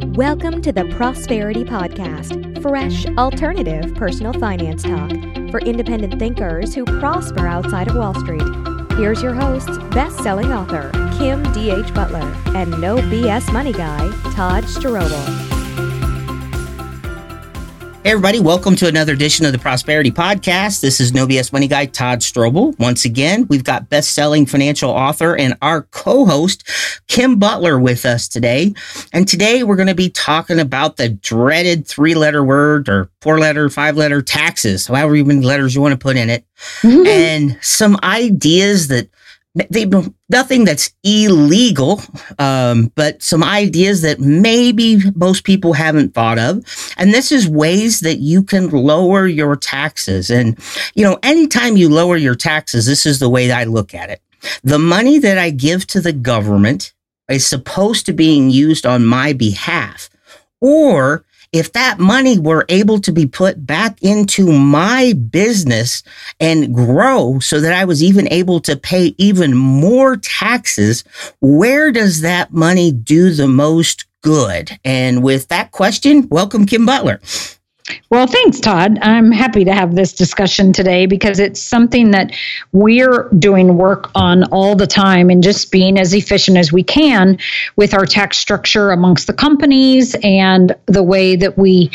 Welcome to the Prosperity Podcast, fresh, alternative personal finance talk for independent thinkers who prosper outside of Wall Street. Here's your hosts, best-selling author Kim D.H. Butler and no BS money guy, Todd Strobel. Hey everybody, welcome to another edition of the Prosperity Podcast. This is No BS Money Guy, Todd Strobel. Once again, we've got best-selling financial author and our co-host, Kim Butler, with us today. And today we're going to be talking about the dreaded three-letter word or four-letter, five-letter taxes, however many letters you want to put in it, and some ideas that nothing that's illegal, but some ideas that maybe most people haven't thought of. And this is ways that you can lower your taxes. And, anytime you lower your taxes, this is the way I look at it. The money that I give to the government is supposed to be used on my behalf. Or if that money were able to be put back into my business and grow so that I was even able to pay even more taxes, where does that money do the most good? And with that question, welcome, Kim Butler. Well, thanks, Todd. I'm happy to have this discussion today because it's something that we're doing work on all the time and just being as efficient as we can with our tax structure amongst the companies and the way that we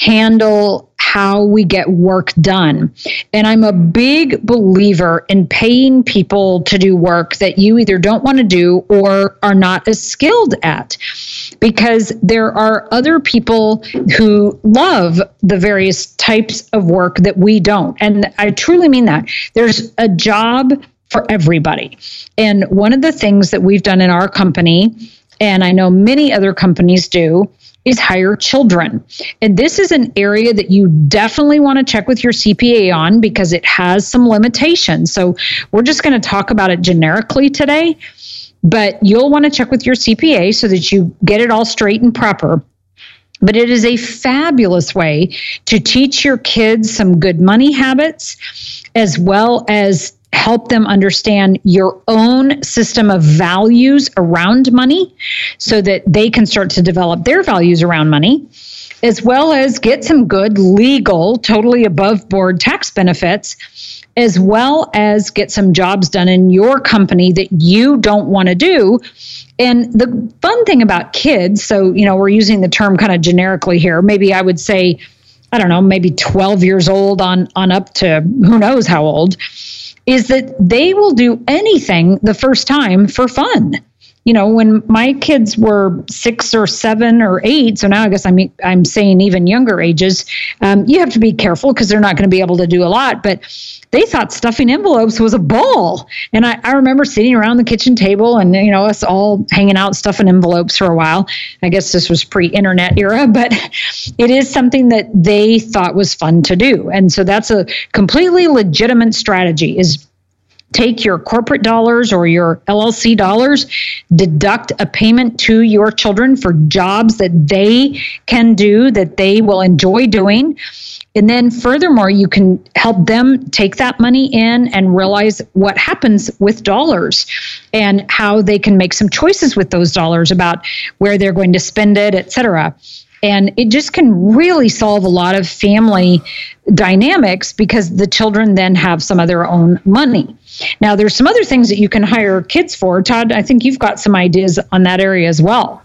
handle how we get work done. And I'm a big believer in paying people to do work that you either don't want to do or are not as skilled at, because there are other people who love the various types of work that we don't. And I truly mean that. There's a job for everybody. And one of the things that we've done in our company, and I know many other companies do, is hire children. And this is an area that you definitely want to check with your CPA on because it has some limitations. So we're just going to talk about it generically today, but you'll want to check with your CPA so that you get it all straight and proper. But it is a fabulous way to teach your kids some good money habits, as well as help them understand your own system of values around money so that they can start to develop their values around money, as well as get some good legal, totally above board tax benefits, as well as get some jobs done in your company that you don't want to do. And the fun thing about kids, so, we're using the term kind of generically here, maybe I would say, I don't know, maybe 12 years old on up to who knows how old, is that they will do anything the first time for fun. When my kids were 6 or 7 or 8, so now I guess I'm saying even younger ages, you have to be careful because they're not going to be able to do a lot, but they thought stuffing envelopes was a ball. And I remember sitting around the kitchen table and, us all hanging out stuffing envelopes for a while. I guess this was pre-internet era, but it is something that they thought was fun to do. And so that's a completely legitimate strategy, is take your corporate dollars or your LLC dollars, deduct a payment to your children for jobs that they can do, that they will enjoy doing. And then furthermore, you can help them take that money in and realize what happens with dollars and how they can make some choices with those dollars about where they're going to spend it, et cetera. And it just can really solve a lot of family dynamics because the children then have some of their own money. Now, there's some other things that you can hire kids for. Todd, I think you've got some ideas on that area as well.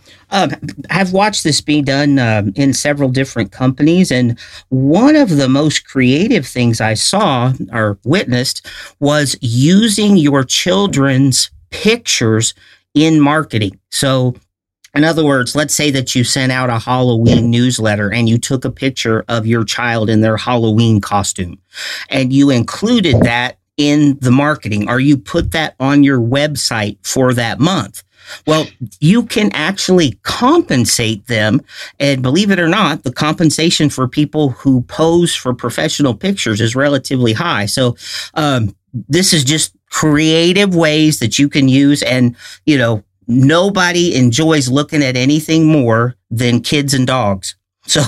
I've watched this be done in several different companies, and one of the most creative things I saw or witnessed was using your children's pictures in marketing. So, in other words, let's say that you sent out a Halloween newsletter and you took a picture of your child in their Halloween costume, and you included that in the marketing, or you put that on your website for that month. Well, you can actually compensate them. And believe it or not, the compensation for people who pose for professional pictures is relatively high. So this is just creative ways that you can use. And, nobody enjoys looking at anything more than kids and dogs. So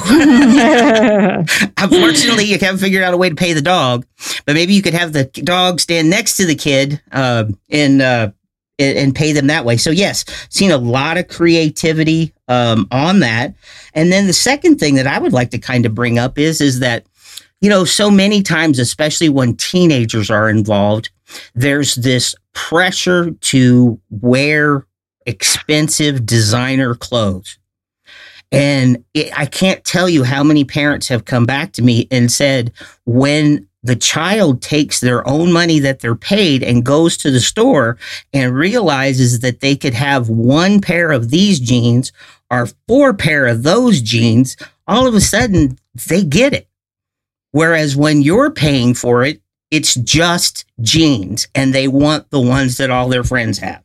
unfortunately, you haven't figured out a way to pay the dog, but maybe you could have the dog stand next to the kid in and pay them that way. So yes, seen a lot of creativity on that. And then the second thing that I would like to kind of bring up is that, so many times, especially when teenagers are involved, there's this pressure to wear expensive designer clothes. And I can't tell you how many parents have come back to me and said, when the child takes their own money that they're paid and goes to the store and realizes that they could have one pair of these jeans or 4 pair of those jeans, all of a sudden they get it. Whereas when you're paying for it, it's just jeans and they want the ones that all their friends have.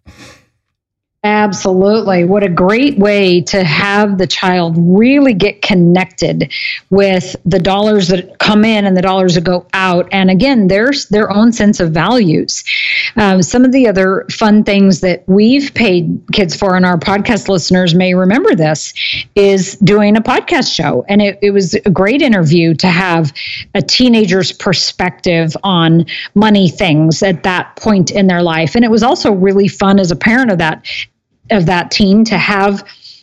Absolutely. What a great way to have the child really get connected with the dollars that come in and the dollars that go out. And again, there's their own sense of values. Some of the other fun things that we've paid kids for, and our podcast listeners may remember this, is doing a podcast show. And it was a great interview to have a teenager's perspective on money things at that point in their life. And it was also really fun as a parent of that teen to have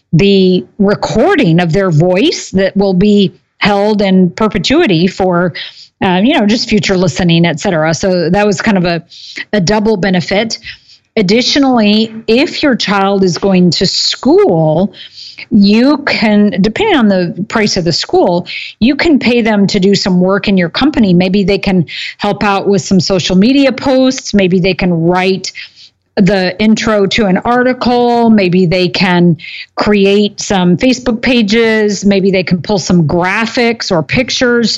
the recording of their voice that will be held in perpetuity for, just future listening, et cetera. So that was kind of a double benefit. Additionally, if your child is going to school, you can, depending on the price of the school, you can pay them to do some work in your company. Maybe they can help out with some social media posts. Maybe they can write the intro to an article. Maybe they can create some Facebook pages. Maybe they can pull some graphics or pictures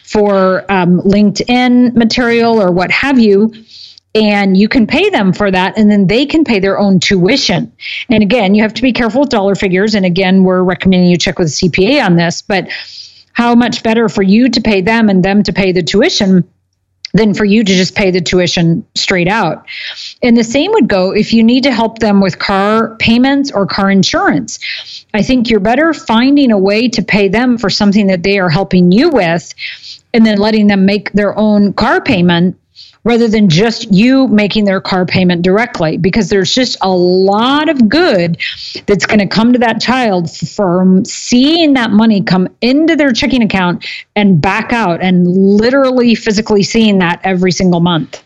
for LinkedIn material or what have you. And you can pay them for that, and then they can pay their own tuition. And again, you have to be careful with dollar figures. And again, we're recommending you check with a CPA on this, but how much better for you to pay them and them to pay the tuition than for you to just pay the tuition straight out. And the same would go if you need to help them with car payments or car insurance. I think you're better finding a way to pay them for something that they are helping you with, and then letting them make their own car payment rather than just you making their car payment directly, because there's just a lot of good that's going to come to that child from seeing that money come into their checking account and back out, and literally physically seeing that every single month.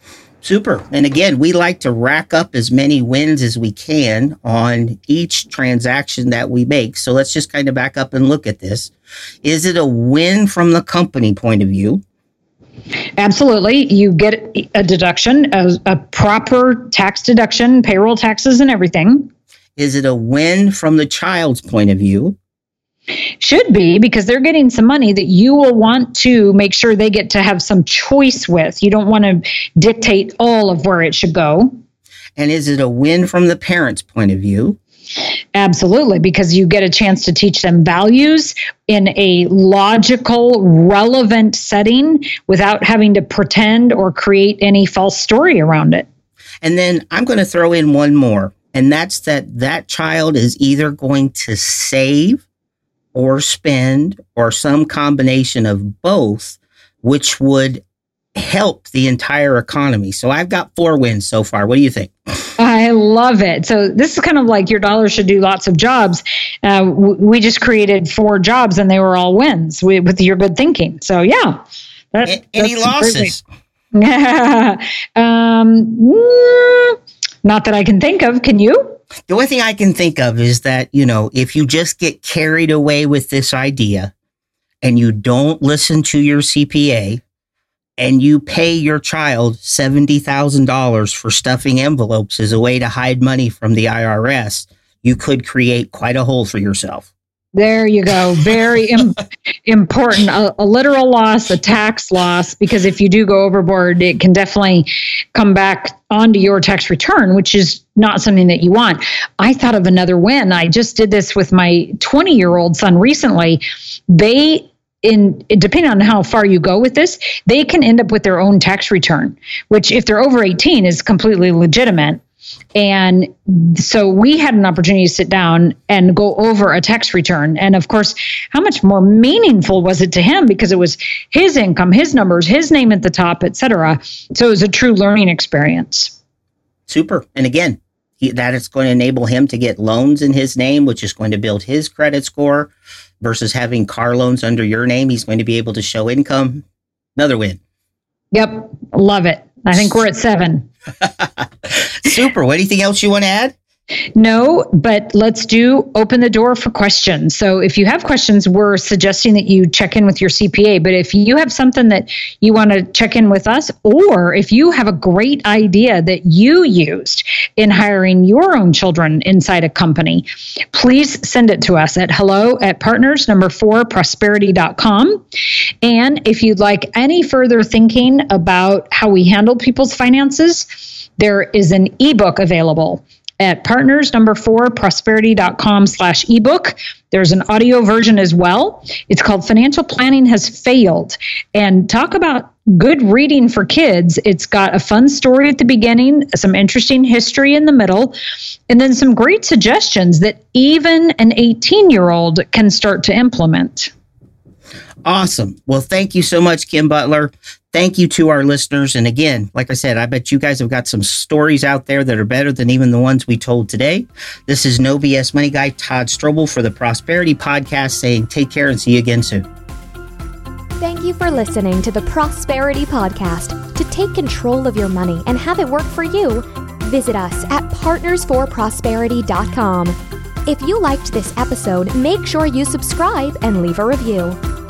Super. And again, we like to rack up as many wins as we can on each transaction that we make. So let's just kind of back up and look at this. Is it a win from the company point of view? Absolutely. You get a deduction, a proper tax deduction, payroll taxes and everything. Is it a win from the child's point of view? Should be, because they're getting some money that you will want to make sure they get to have some choice with. You don't want to dictate all of where it should go. And is it a win from the parent's point of view? Absolutely, because you get a chance to teach them values in a logical, relevant setting without having to pretend or create any false story around it. And then I'm going to throw in one more, and that's that child is either going to save or spend or some combination of both, which would help the entire economy. So I've got 4 wins so far. What do you think? I love it. So this is kind of like your dollar should do lots of jobs. We just created 4 jobs and they were all wins with your good thinking. So yeah. Any losses? Not that I can think of. Can you? The only thing I can think of is that, if you just get carried away with this idea and you don't listen to your CPA, and you pay your child $70,000 for stuffing envelopes as a way to hide money from the IRS, you could create quite a hole for yourself. There you go. Very important. A literal loss, a tax loss, because if you do go overboard, it can definitely come back onto your tax return, which is not something that you want. I thought of another win. I just did this with my 20-year-old son recently. Depending on how far you go with this, they can end up with their own tax return, which if they're over 18 is completely legitimate. And so we had an opportunity to sit down and go over a tax return. And of course, how much more meaningful was it to him, because it was his income, his numbers, his name at the top, et cetera. So it was a true learning experience. Super. And again, that is going to enable him to get loans in his name, which is going to build his credit score versus having car loans under your name. He's going to be able to show income. Another win. Yep. Love it. I think we're at 7. Super. Anything else you want to add? No, but let's open the door for questions. So if you have questions, we're suggesting that you check in with your CPA. But if you have something that you want to check in with us, or if you have a great idea that you used in hiring your own children inside a company, please send it to us at hello@partners4prosperity.com. And if you'd like any further thinking about how we handle people's finances, there is an ebook available at partners4prosperity.com/ebook. There's an audio version as well. It's called Financial Planning Has Failed. And talk about good reading for kids. It's got a fun story at the beginning, some interesting history in the middle, and then some great suggestions that even an 18-year-old can start to implement. Awesome. Well, thank you so much, Kim Butler. Thank you to our listeners. And again, like I said, I bet you guys have got some stories out there that are better than even the ones we told today. This is No BS Money Guy Todd Strobel for the Prosperity Podcast saying take care and see you again soon. Thank you for listening to the Prosperity Podcast. To take control of your money and have it work for you, visit us at partners4prosperity.com. If you liked this episode, make sure you subscribe and leave a review.